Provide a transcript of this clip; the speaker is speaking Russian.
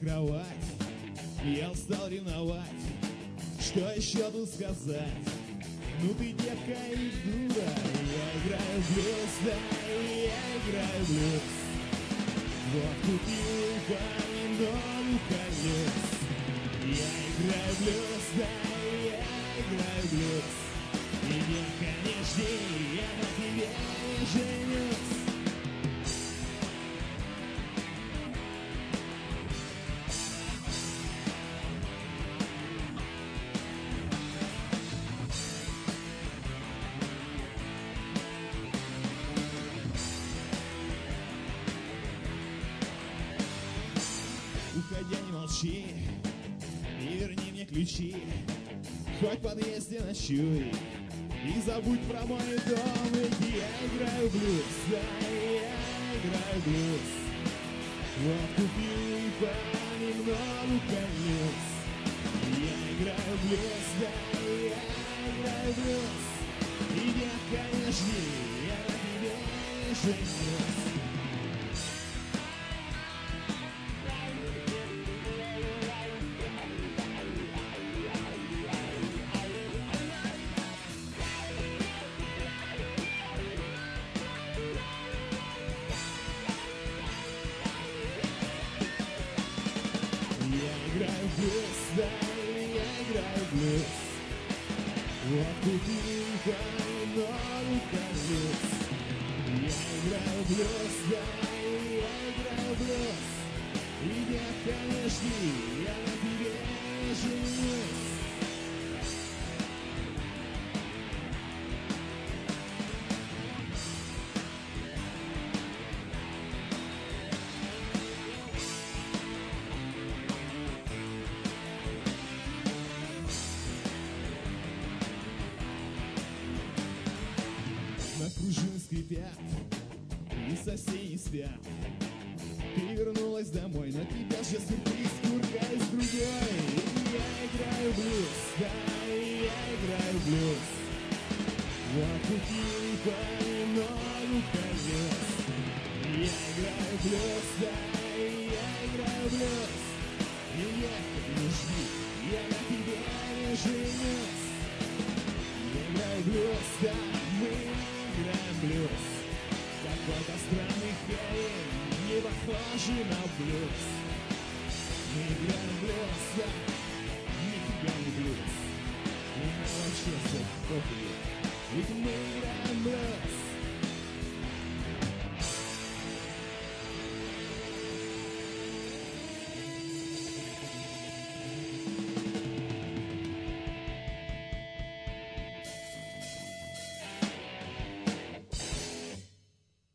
кровать, я устал ревновать. Что еще тут сказать? Ну ты девка и дура. Я играю в блюз, да, я играю в блюз. Вот купил помидору колес. Я играю в блюз, да, я играю в блюз. И девка, не жди, я на тебе не женюсь. Уходя, не молчи и верни мне ключи. Хоть в подъезде ночуй и забудь про мой дом. Ведь я играю в блюз, да, я играю в блюз. Вот купил и понемногу колес. Я играю в блюз, да, я играю в блюз. И детка, не жди, я на тебе не женюсь. Я играю в блюз, да, я играю в блюз. Вот купил понемногу колес. Я играю в блюз, да, я играю в блюз. И детка, не жди, я на тебе не женюсь. На пружины скрипят, и соседи спят. Ты вернулась домой, но тебя же сюрприз, курка из другой. И я играю в блюз, да, я играю в блюз. Вот купил и понемногу колес. Я играю в блюз, да, я играю в блюз. И нет, не жди, я на тебе не женюсь. Я играю в блюз, да, мы играем в блюз. Какой-то странный хэви, не похожий на блюз. Мы играем в блюз, да, нифига не блюз. И нам вообще все похуй, ведь мы играем в блюз.